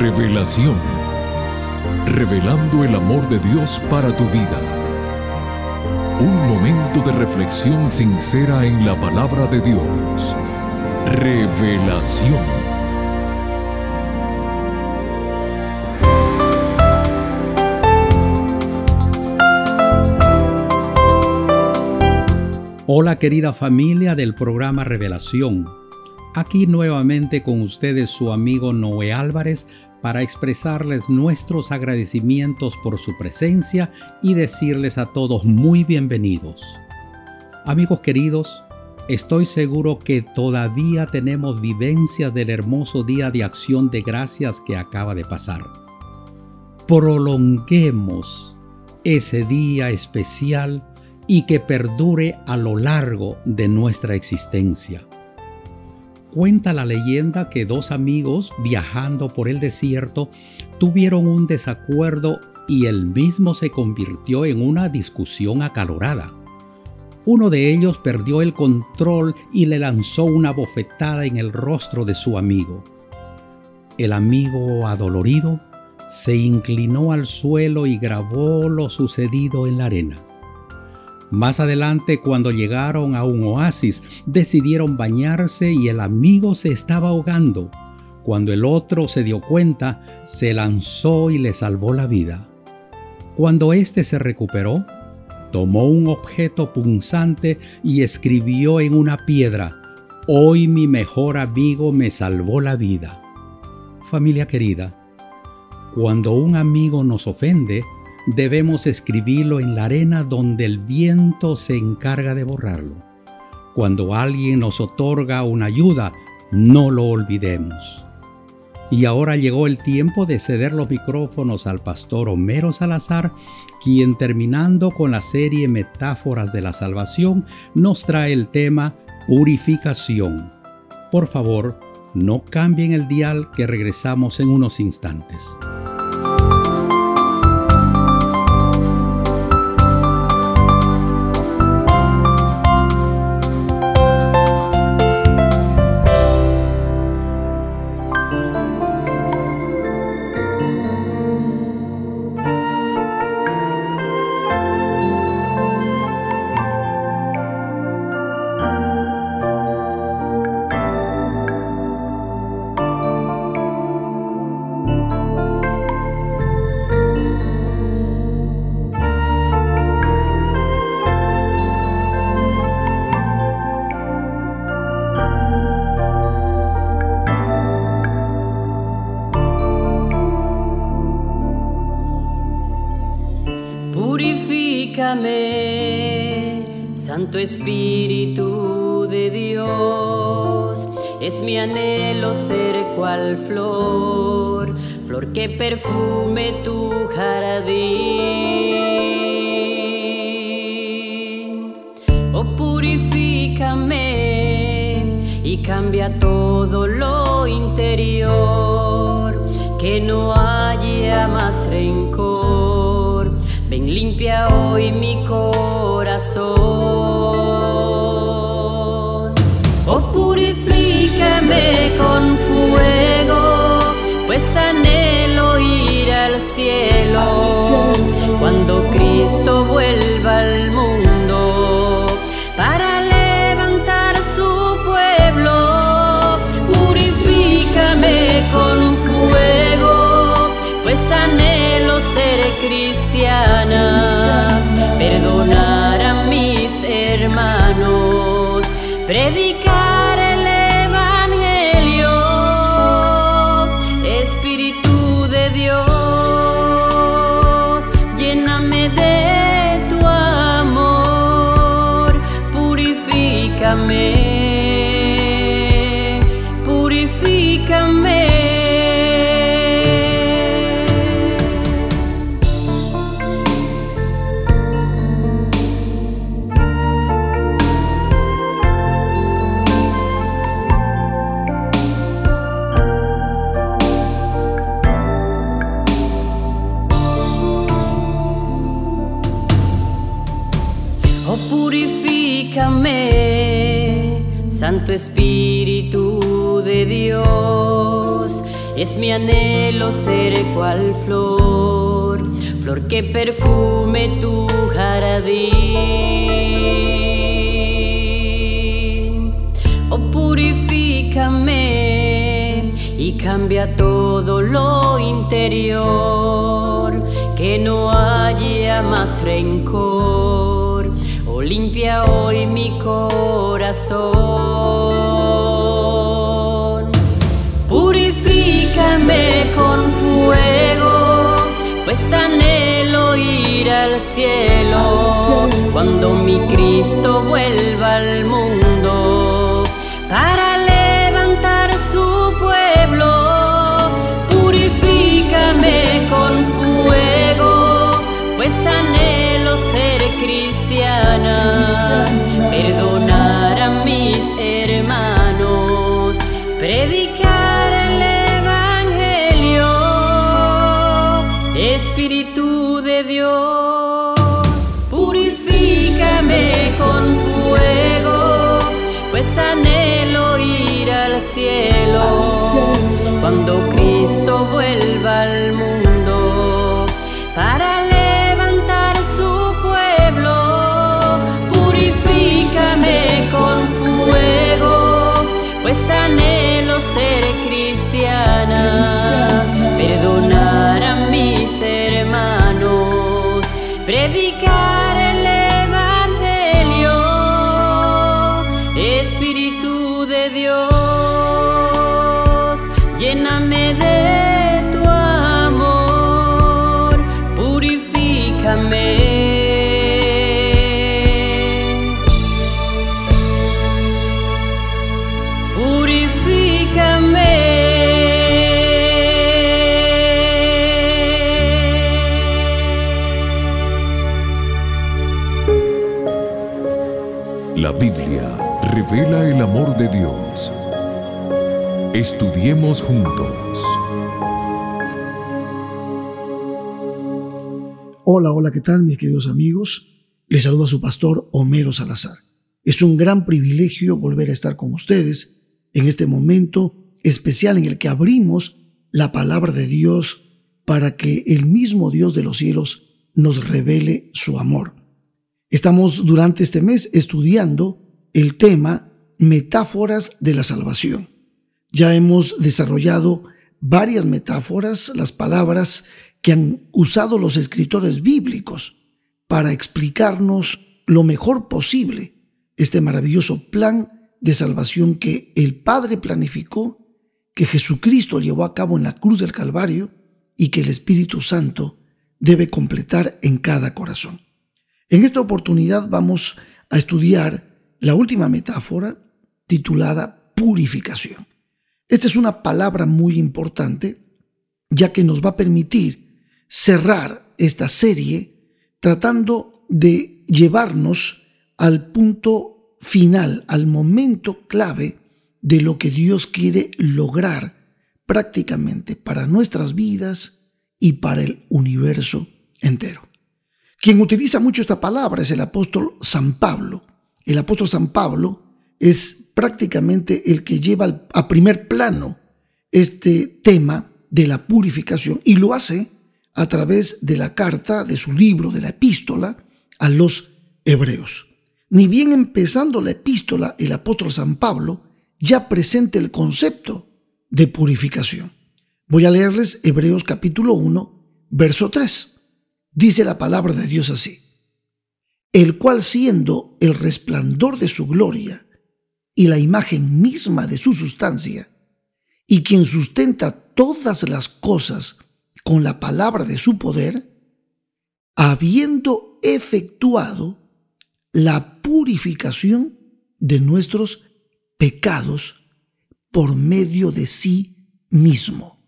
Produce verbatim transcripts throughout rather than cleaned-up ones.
Revelación. Revelando el amor de Dios para tu vida. Un momento de reflexión sincera en la palabra de Dios. Revelación. Hola querida familia del programa Revelación. Aquí nuevamente con ustedes su amigo Noé Álvarez para expresarles nuestros agradecimientos por su presencia y decirles a todos muy bienvenidos. Amigos queridos, estoy seguro que todavía tenemos vivencias del hermoso día de acción de gracias que acaba de pasar. Prolonguemos ese día especial y que perdure a lo largo de nuestra existencia. Cuenta la leyenda que dos amigos viajando por el desierto tuvieron un desacuerdo y el mismo se convirtió en una discusión acalorada. Uno de ellos perdió el control y le lanzó una bofetada en el rostro de su amigo. El amigo, adolorido, se inclinó al suelo y grabó lo sucedido en la arena. Más adelante, cuando llegaron a un oasis, decidieron bañarse y el amigo se estaba ahogando. Cuando el otro se dio cuenta, se lanzó y le salvó la vida. Cuando éste se recuperó, tomó un objeto punzante y escribió en una piedra: «Hoy mi mejor amigo me salvó la vida». Familia querida, cuando un amigo nos ofende, debemos escribirlo en la arena donde el viento se encarga de borrarlo. Cuando alguien nos otorga una ayuda, no lo olvidemos. Y ahora llegó el tiempo de ceder los micrófonos al pastor Homero Salazar, quien, terminando con la serie Metáforas de la Salvación, nos trae el tema Purificación. Por favor, no cambien el dial, que regresamos en unos instantes. Purifícame, Santo Espíritu de Dios, es mi anhelo ser cual flor, flor que perfume tu jardín. Oh, purifícame y cambia todo lo interior, que no haya más rencor. Ven, limpia hoy mi corazón. Oh, purifícame con fuego, pues anhelo ir al cielo, cuando Cristo vuelva al mundo para levantar su pueblo. Purifícame con fuego, pues anhelo ser cristiana, perdonar a mis hermanos, predicar el evangelio. Espíritu de Dios, lléname de tu amor, purifícame, purifícame. Purifícame, Santo Espíritu de Dios, Es mi anhelo ser cual flor, flor que perfume tu jardín. Oh, purifícame y cambia todo lo interior, que no haya más rencor. Oh, limpia hoy mi corazón. Purifícame con fuego, pues anhelo ir al cielo, cuando mi Cristo vuelva al mundo para levantar su pueblo. Purifícame con fuego, pues anhelo ser cristiana, perdonar a mis hermanos, predicar el evangelio. Espíritu de Dios, purifícame con fuego, pues anhelo ir al cielo, cuando Cristo vuelva al mundo para levantar su pueblo. Purifícame con fuego, pues anhelo ser cristiana, perdonar a mis hermanos, predicar el evangelio. Espíritu de Dios, lléname de tu amor, purifícame. La Biblia revela el amor de Dios. Estudiemos juntos. Hola, hola, ¿qué tal, mis queridos amigos? Les saluda su pastor Homero Salazar. Es un gran privilegio volver a estar con ustedes en este momento especial en el que abrimos la palabra de Dios para que el mismo Dios de los cielos nos revele su amor. Estamos durante este mes estudiando el tema metáforas de la salvación. Ya hemos desarrollado varias metáforas, las palabras que han usado los escritores bíblicos para explicarnos lo mejor posible este maravilloso plan de salvación que el Padre planificó, que Jesucristo llevó a cabo en la cruz del Calvario y que el Espíritu Santo debe completar en cada corazón. En esta oportunidad vamos a estudiar la última metáfora titulada purificación. Esta es una palabra muy importante, ya que nos va a permitir cerrar esta serie tratando de llevarnos al punto final, al momento clave de lo que Dios quiere lograr prácticamente para nuestras vidas y para el universo entero. Quien utiliza mucho esta palabra es el apóstol San Pablo. El apóstol San Pablo es prácticamente el que lleva a primer plano este tema de la purificación y lo hace a través de la carta, de su libro, de la epístola a los hebreos. Ni bien empezando la epístola, el apóstol San Pablo ya presenta el concepto de purificación. Voy a leerles Hebreos capítulo uno, verso tres. Dice la palabra de Dios así: el cual, siendo el resplandor de su gloria y la imagen misma de su sustancia, y quien sustenta todas las cosas con la palabra de su poder, habiendo efectuado la purificación de nuestros pecados por medio de sí mismo,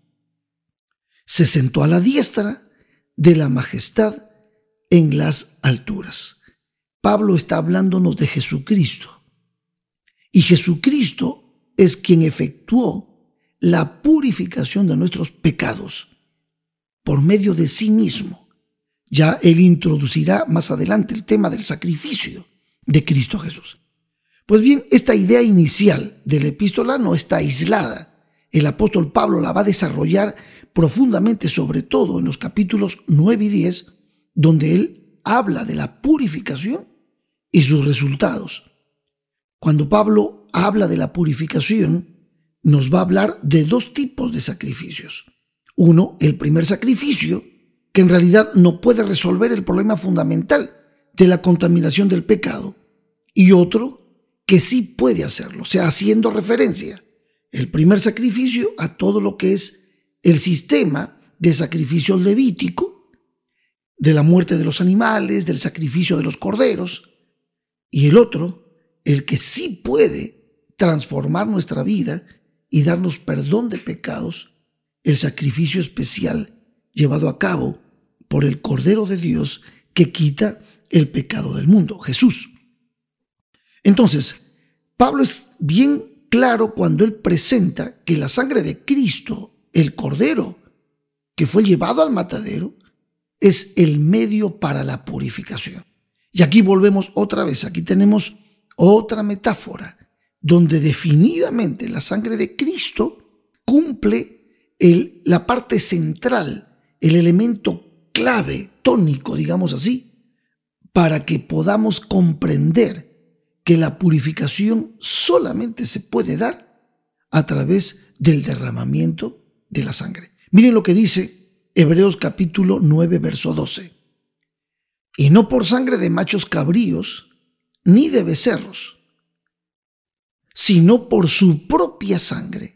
se sentó a la diestra de la majestad en las alturas. Pablo está hablándonos de Jesucristo. Y Jesucristo es quien efectuó la purificación de nuestros pecados por medio de sí mismo. Ya él introducirá más adelante el tema del sacrificio de Cristo Jesús. Pues bien, esta idea inicial de la epístola no está aislada el apóstol Pablo la va a desarrollar profundamente, sobre todo en los capítulos nueve y diez, donde él habla de la purificación y sus resultados. Cuando Pablo habla de la purificación, nos va a hablar de dos tipos de sacrificios. Uno, el primer sacrificio, que en realidad no puede resolver el problema fundamental de la contaminación del pecado. Y otro, que sí puede hacerlo, o sea, haciendo referencia el primer sacrificio a todo lo que es el sistema de sacrificios levítico, de la muerte de los animales, del sacrificio de los corderos. Y el otro, el que sí puede transformar nuestra vida y darnos perdón de pecados, el sacrificio especial llevado a cabo por el Cordero de Dios que quita el pecado del mundo, Jesús. Entonces, Pablo es bien claro cuando él presenta que la sangre de Cristo, el Cordero, que fue llevado al matadero, es el medio para la purificación. Y aquí volvemos otra vez, aquí tenemos otra metáfora, donde definidamente la sangre de Cristo cumple el, la parte central, el elemento clave, tónico, digamos así, para que podamos comprender que la purificación solamente se puede dar a través del derramamiento de la sangre. Miren lo que dice Hebreos capítulo nueve, verso doce. Y no por sangre de machos cabríos, ni de becerros, sino por su propia sangre,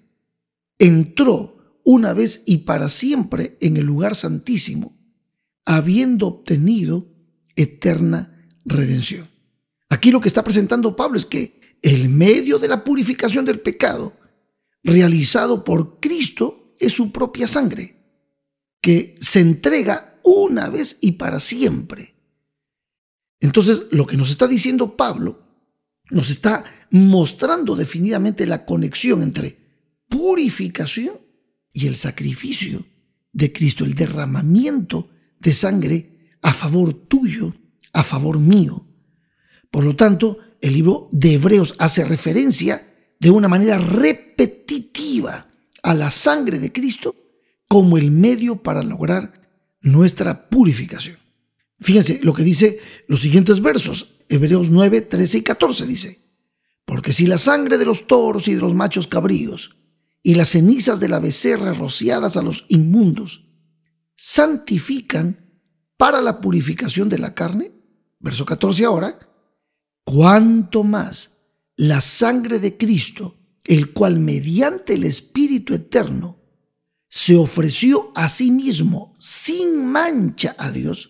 entró una vez y para siempre en el lugar santísimo, habiendo obtenido eterna redención. Aquí lo que está presentando Pablo es que el medio de la purificación del pecado realizado por Cristo es su propia sangre, que se entrega una vez y para siempre. Entonces, lo que nos está diciendo Pablo nos está mostrando definidamente la conexión entre purificación y el sacrificio de Cristo, el derramamiento de sangre a favor tuyo, a favor mío. Por lo tanto, el libro de Hebreos hace referencia de una manera repetitiva a la sangre de Cristo como el medio para lograr nuestra purificación. Fíjense lo que dice los siguientes versos. Hebreos nueve, trece y catorce dice: porque si la sangre de los toros y de los machos cabríos y las cenizas de la becerra rociadas a los inmundos santifican para la purificación de la carne, verso catorce ahora, cuánto más la sangre de Cristo, el cual mediante el Espíritu eterno se ofreció a sí mismo sin mancha a Dios,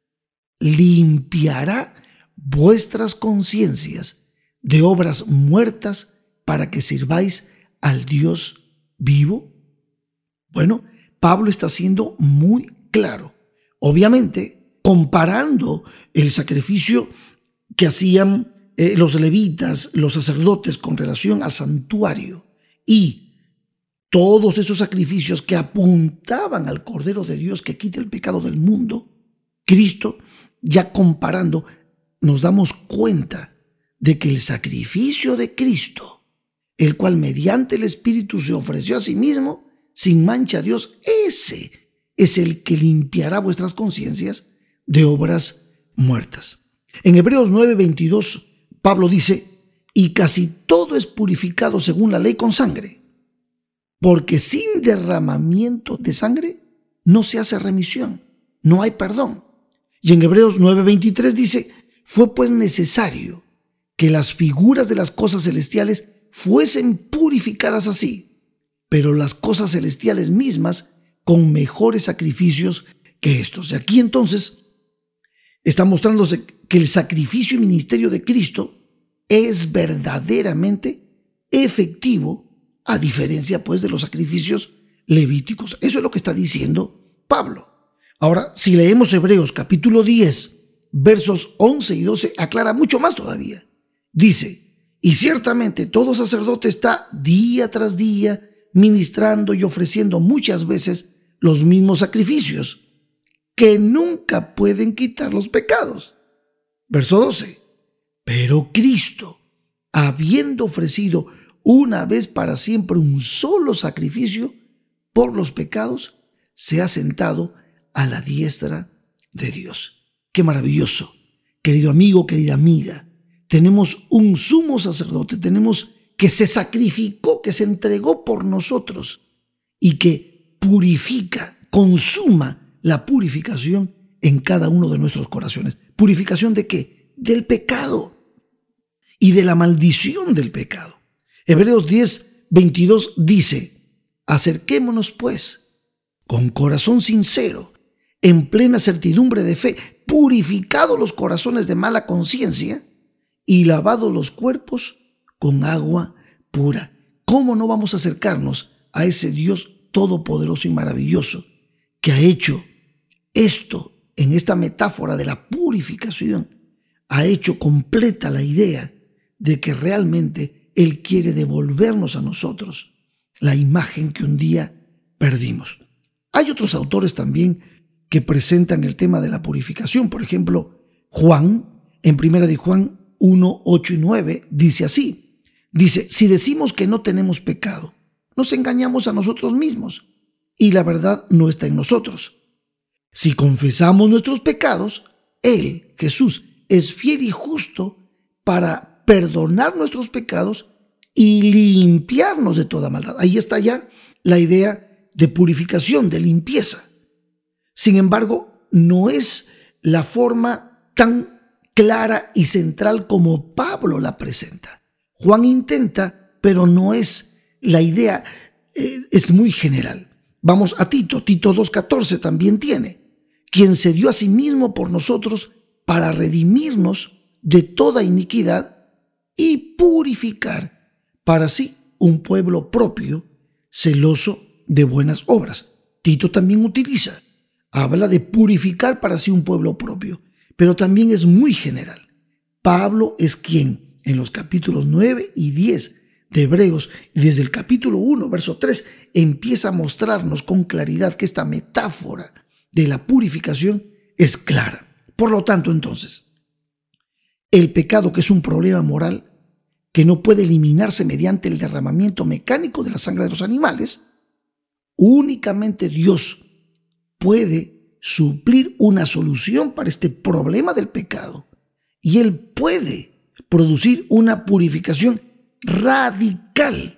limpiará vuestras conciencias de obras muertas para que sirváis al Dios vivo. Bueno, Pablo está siendo muy claro, obviamente comparando el sacrificio que hacían eh, los levitas, los sacerdotes con relación al santuario y todos esos sacrificios que apuntaban al Cordero de Dios que quita el pecado del mundo. Cristo, ya comparando, nos damos cuenta de que el sacrificio de Cristo, el cual mediante el Espíritu se ofreció a sí mismo, sin mancha a Dios, ese es el que limpiará vuestras conciencias de obras muertas. En Hebreos nueve, veintidós, Pablo dice: y casi todo es purificado según la ley con sangre, porque sin derramamiento de sangre no se hace remisión, no hay perdón. Y en Hebreos nueve, veintitrés dice: fue pues necesario que las figuras de las cosas celestiales fuesen purificadas así, pero las cosas celestiales mismas con mejores sacrificios que estos. Y aquí entonces está mostrándose que el sacrificio y ministerio de Cristo es verdaderamente efectivo, a diferencia pues de los sacrificios levíticos. Eso es lo que está diciendo Pablo. Ahora, si leemos Hebreos capítulo diez, versos once y doce, aclara mucho más todavía. Dice: y ciertamente todo sacerdote está día tras día ministrando y ofreciendo muchas veces los mismos sacrificios, que nunca pueden quitar los pecados. Verso doce. Pero Cristo, habiendo ofrecido una vez para siempre un solo sacrificio por los pecados, se ha sentado a la diestra de Dios. ¡Qué maravilloso! Querido amigo, querida amiga, tenemos un sumo sacerdote, tenemos que se sacrificó, que se entregó por nosotros y que purifica, consuma la purificación en cada uno de nuestros corazones. ¿Purificación de qué? Del pecado y de la maldición del pecado. Hebreos diez, veintidós dice: acerquémonos pues con corazón sincero, en plena certidumbre de fe, purificados los corazones de mala conciencia y lavados los cuerpos con agua pura. ¿Cómo no vamos a acercarnos a ese Dios todopoderoso y maravilloso que ha hecho esto en esta metáfora de la purificación? Ha hecho completa la idea de que realmente Él quiere devolvernos a nosotros la imagen que un día perdimos. Hay otros autores también que presentan el tema de la purificación. Por ejemplo, Juan, en primera de Juan uno, ocho y nueve, dice así. Dice: si decimos que no tenemos pecado, nos engañamos a nosotros mismos y la verdad no está en nosotros. Si confesamos nuestros pecados, Él, Jesús, es fiel y justo para perdonar nuestros pecados y limpiarnos de toda maldad. Ahí está ya la idea de purificación, de limpieza. Sin embargo, no es la forma tan clara y central como Pablo la presenta. Juan intenta, pero no es la idea, eh, es muy general. Vamos a Tito, Tito dos catorce también tiene: quien se dio a sí mismo por nosotros para redimirnos de toda iniquidad y purificar para sí un pueblo propio, celoso de buenas obras. Tito también utiliza, habla de purificar para sí un pueblo propio, pero también es muy general. Pablo es quien en los capítulos nueve y diez de Hebreos, y desde el capítulo uno, verso tres, empieza a mostrarnos con claridad que esta metáfora de la purificación es clara. Por lo tanto, entonces, el pecado, que es un problema moral que no puede eliminarse mediante el derramamiento mecánico de la sangre de los animales, únicamente Dios puede suplir una solución para este problema del pecado, y Él puede producir una purificación radical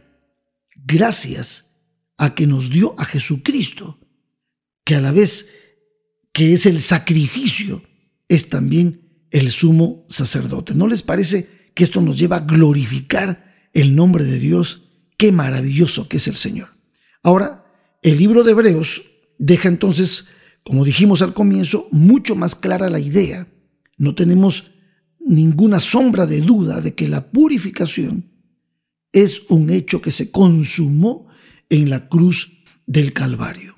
gracias a que nos dio a Jesucristo, que a la vez que es el sacrificio, es también el sumo sacerdote. ¿No les parece que esto nos lleva a glorificar el nombre de Dios? Qué maravilloso que es el Señor. Ahora, el libro de Hebreos deja entonces, como dijimos al comienzo, mucho más clara la idea. No tenemos ninguna sombra de duda de que la purificación es un hecho que se consumó en la cruz del Calvario.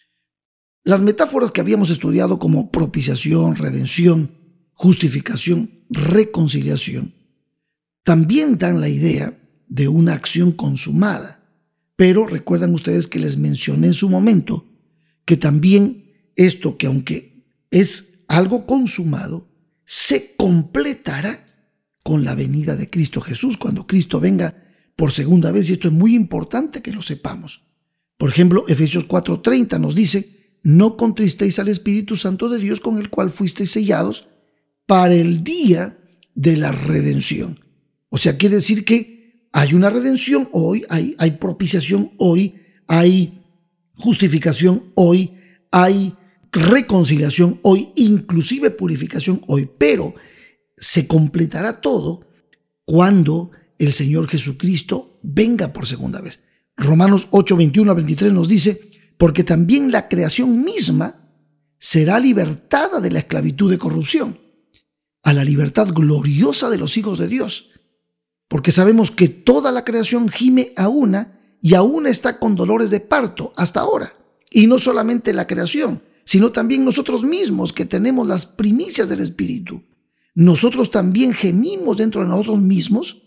Las metáforas que habíamos estudiado como propiciación, redención, justificación, reconciliación, también dan la idea de una acción consumada. Pero recuerdan ustedes que les mencioné en su momento que también esto, que aunque es algo consumado, se completará con la venida de Cristo Jesús, cuando Cristo venga por segunda vez, y esto es muy importante que lo sepamos. Por ejemplo, Efesios cuatro treinta nos dice: no contristéis al Espíritu Santo de Dios, con el cual fuisteis sellados para el día de la redención. O sea, quiere decir que hay una redención hoy, hay, hay propiciación hoy, hay justificación hoy, hay reconciliación hoy, inclusive purificación hoy, pero se completará todo cuando el Señor Jesucristo venga por segunda vez. Romanos ocho, veintiuno a veintitrés nos dice: porque también la creación misma será libertada de la esclavitud de corrupción a la libertad gloriosa de los hijos de Dios. Porque sabemos que toda la creación gime a una y a una está con dolores de parto hasta ahora. Y no solamente la creación, sino también nosotros mismos, que tenemos las primicias del Espíritu. Nosotros también gemimos dentro de nosotros mismos,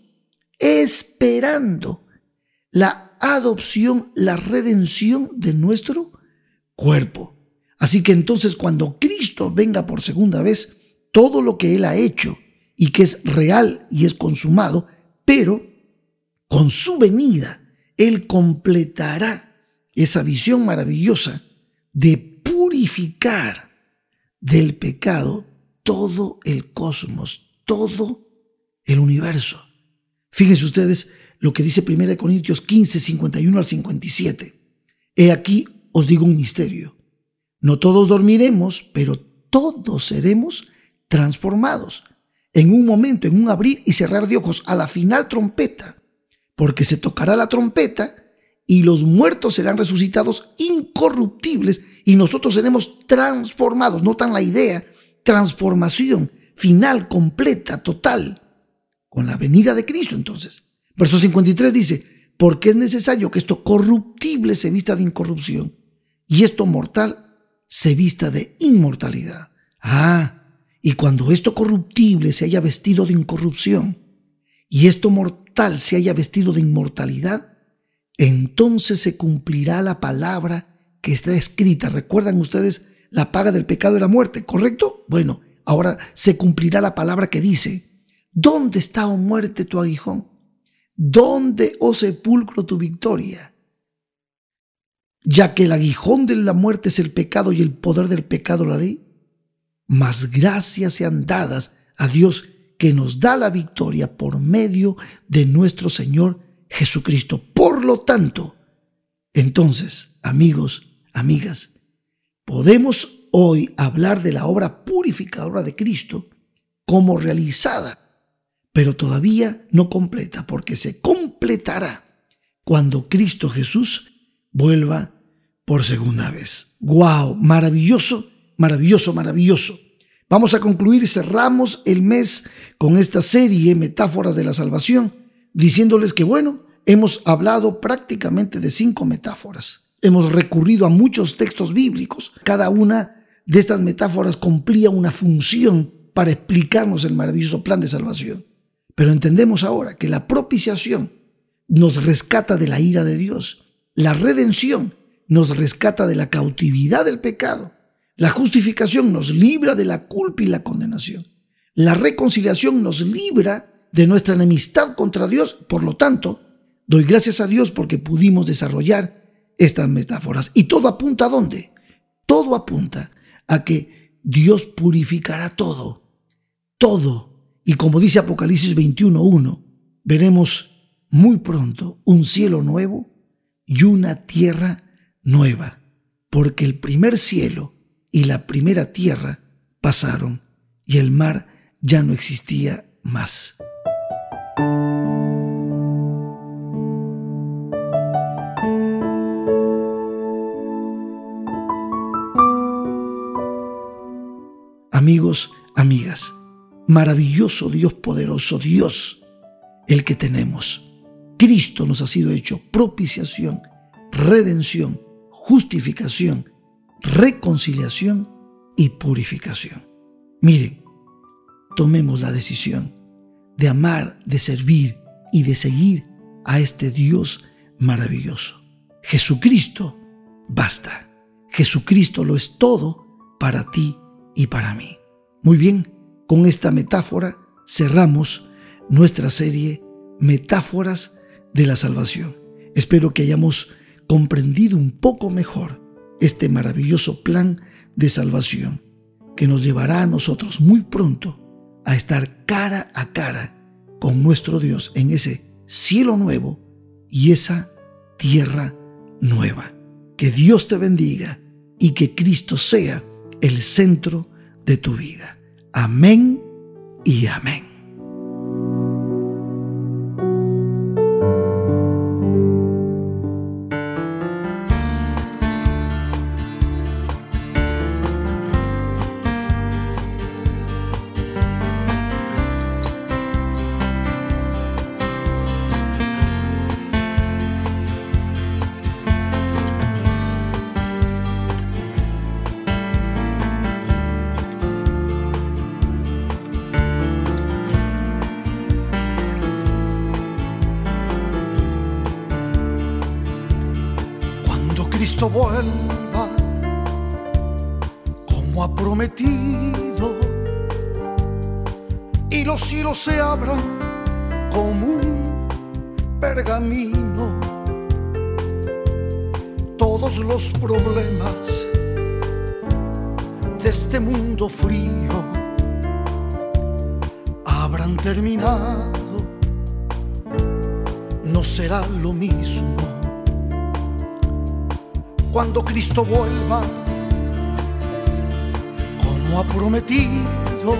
esperando la adopción, la redención de nuestro cuerpo. Así que entonces, cuando Cristo venga por segunda vez, todo lo que Él ha hecho y que es real y es consumado, pero con su venida, Él completará esa visión maravillosa de purificar del pecado todo el cosmos, todo el universo. Fíjense ustedes lo que dice primera Corintios quince, cincuenta y uno al cincuenta y siete. He aquí os digo un misterio. No todos dormiremos, pero todos seremos transformados. En un momento, en un abrir y cerrar de ojos, a la final trompeta, porque se tocará la trompeta y los muertos serán resucitados incorruptibles y nosotros seremos transformados. Notan la idea, transformación final, completa, total, con la venida de Cristo entonces. Verso cincuenta y tres dice, porque es necesario que esto corruptible se vista de incorrupción y esto mortal se vista de inmortalidad. Ah, y cuando esto corruptible se haya vestido de incorrupción y esto mortal se haya vestido de inmortalidad, entonces se cumplirá la palabra que está escrita. ¿Recuerdan ustedes la paga del pecado y la muerte? ¿Correcto? Bueno, ahora se cumplirá la palabra que dice, ¿dónde está, oh muerte, tu aguijón? ¿Dónde, oh sepulcro, tu victoria? Ya que el aguijón de la muerte es el pecado y el poder del pecado la ley, mas gracias sean dadas a Dios que nos da la victoria por medio de nuestro Señor Jesucristo. Por lo tanto, entonces, amigos, amigas, podemos hoy hablar de la obra purificadora de Cristo como realizada, pero todavía no completa, porque se completará cuando Cristo Jesús vuelva por segunda vez. ¡Guau! Maravilloso, maravilloso, maravilloso. Vamos a concluir y cerramos el mes con esta serie Metáforas de la Salvación, diciéndoles que, bueno, hemos hablado prácticamente de cinco metáforas. Hemos recurrido a muchos textos bíblicos. Cada una de estas metáforas cumplía una función para explicarnos el maravilloso plan de salvación. Pero entendemos ahora que la propiciación nos rescata de la ira de Dios. La redención nos rescata de la cautividad del pecado. La justificación nos libra de la culpa y la condenación. La reconciliación nos libra de nuestra enemistad contra Dios. Por lo tanto, doy gracias a Dios porque pudimos desarrollar estas metáforas. ¿Y todo apunta a dónde? Todo apunta a que Dios purificará todo, todo. Y como dice Apocalipsis veintiuno uno, veremos muy pronto un cielo nuevo y una tierra nueva, porque el primer cielo y la primera tierra pasaron y el mar ya no existía más. Amigos, amigas, maravilloso Dios poderoso, Dios, el que tenemos. Cristo nos ha sido hecho propiciación, redención, justificación, reconciliación y purificación. Miren, tomemos la decisión de amar, de servir y de seguir a este Dios maravilloso. Jesucristo basta. Jesucristo lo es todo para ti y para mí. Muy bien, con esta metáfora cerramos nuestra serie Metáforas de la Salvación. Espero que hayamos comprendido un poco mejor este maravilloso plan de salvación que nos llevará a nosotros muy pronto a estar cara a cara con nuestro Dios en ese cielo nuevo y esa tierra nueva. Que Dios te bendiga y que Cristo sea el centro de tu vida. Amén y amén. Cristo vuelva como ha prometido y los cielos se abran como un pergamino todos los problemas de este mundo frío habrán terminado. No será lo mismo cuando Cristo vuelva, como ha prometido,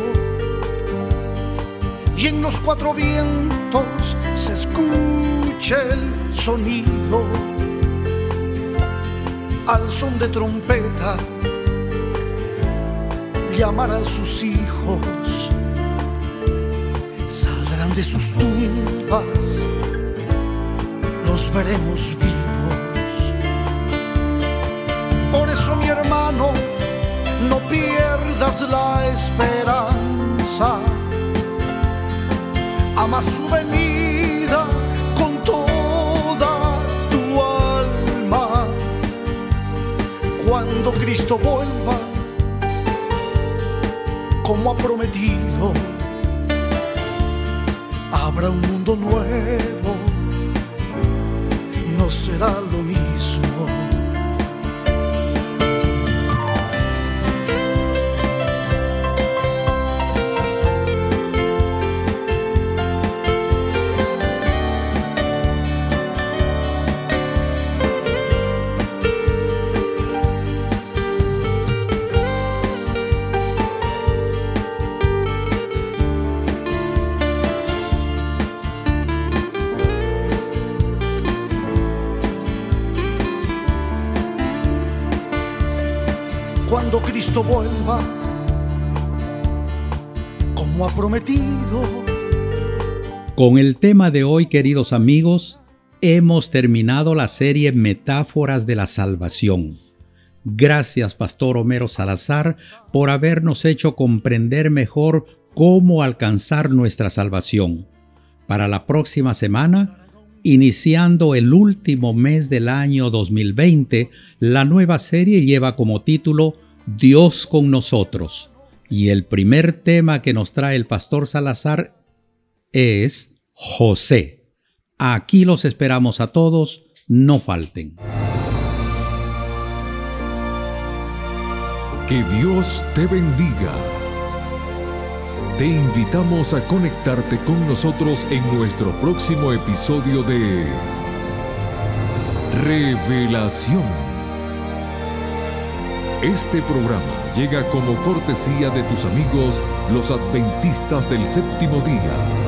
y en los cuatro vientos se escuche el sonido al son de trompeta, llamar a sus hijos, saldrán de sus tumbas, los veremos vivos. Por eso, mi hermano, no pierdas la esperanza, ama su venida con toda tu alma. Cuando Cristo vuelva, como ha prometido, habrá un mundo nuevo, no será lo mismo. Cuando Cristo vuelva, como ha prometido. Con el tema de hoy, queridos amigos, hemos terminado la serie Metáforas de la Salvación. Gracias, Pastor Homero Salazar, por habernos hecho comprender mejor cómo alcanzar nuestra salvación. Para la próxima semana, iniciando el último mes del año dos mil veinte, la nueva serie lleva como título Dios con nosotros. Y el primer tema que nos trae el Pastor Salazar es José. Aquí los esperamos a todos, no falten. Que Dios te bendiga. Te invitamos a conectarte con nosotros en nuestro próximo episodio de Revelación. Este programa llega como cortesía de tus amigos los adventistas del séptimo día.